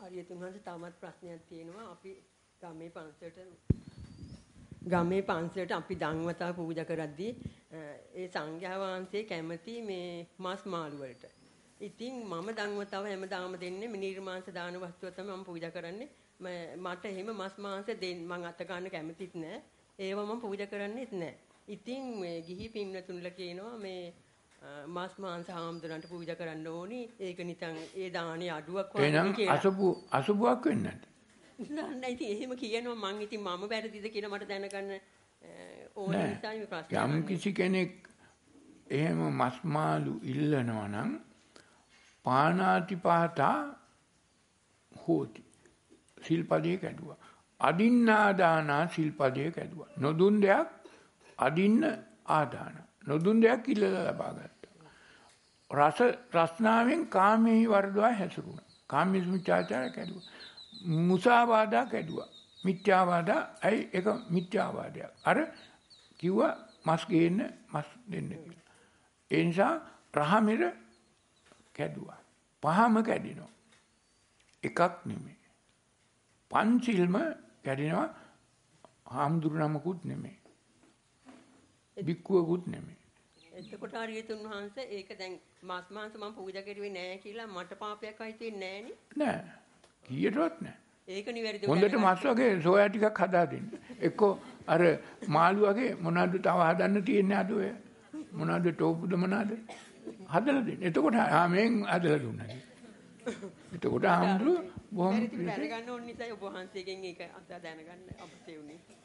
හරියටම තවමත් ප්‍රශ්නයක් තියෙනවා. අපි ගමේ පන්සලට අපි දන්වතා පූජා කරද්දී ඒ සංඝයා වහන්සේ කැමති මේ මස් මාළු වලට. ඉතින් මම දන්වතාව හැමදාම දෙන්නේ නිර්මාංශ දාන වස්තුව තමයි මම පූජා කරන්නේ. මට එහෙම මස් මාංශ දෙන්න මම අත ගන්න කැමතිත් නෑ. ඒව මම පූජා කරන්නේත් නෑ. ඉතින් මේ ගිහි පින්වතුන්ලා කියනවා මේ මස් මාංශ හාමුදුරන්ට පූජා කරන්න ඕනි. ඒක නිකන් ඒ දානේ අඩුවක් වගේ කියලා. එහෙනම් අසුබුවක් වෙන්නේ නැද්ද? නෑ ඉතින් එහෙම කියනවා මං ඉතින් මම වැරදිද කියලා මට දැනගන්න ඕන නිසා මේ ප්‍රශ්න. යම් කිසි කෙනෙක් එහෙම මස් මාළු ඉල්ලනවා නම් පානාතිපාතා හෝති. සිල්පදේ කැඩුවා. අදින්නා දානා සිල්පදේ කැඩුවා. නොදුන් දෙයක් අදින්න ආදාන. නොදුන් දෙයක් ඉල්ලලා ලබා ගත්තා. රස්නාවෙන් කාමෙහි වර්ධවා හැසිරුණා. කාමයේ මිත්‍යාචාරය කැඩුවා. මුසාවාදා කැඩුවා. මිත්‍යාවාදා ඇයි ඒක මිත්‍යාවාදයක්. අර කිව්වා මස් ගේන්න මස් දෙන්න කියලා. ඒ නිසා රහමෙර කැඩුවා. පහම කැඩිනවා. එකක් නෙමෙයි. පංචිල්ම කැඩෙනවා. හාමුදුරු නමකුත් නෙමෙයි. බික්කුවකුත් නෙමෙයි. එතකොට හරියතුන් වහන්සේ ඒක දැන් මස් මාංශ මම පූජා කරුවේ නෑ කියලා මට පාපයක් අයිති වෙන්නේ නෑනේ. නෑ. කීයටවත් නෑ. ඒක නිවැරදිව හොඳට මස් වගේ සෝයා ටිකක් හදා දෙන්න. එක්කෝ අර මාළු වගේ මොනවද තව හදන්න තියෙන්නේ අද ඔය? මොනවද ටෝපුද මොනවද? හදලා දෙන්න. එතකොට මේන් හදලා දුන්නා. එතකොට ආම්දුර බොහොම දැනගන්න ඕන නිසා ඔබ වහන්සේගෙන් ඒක අත දැනගන්න අවශ්‍ය වුණේ.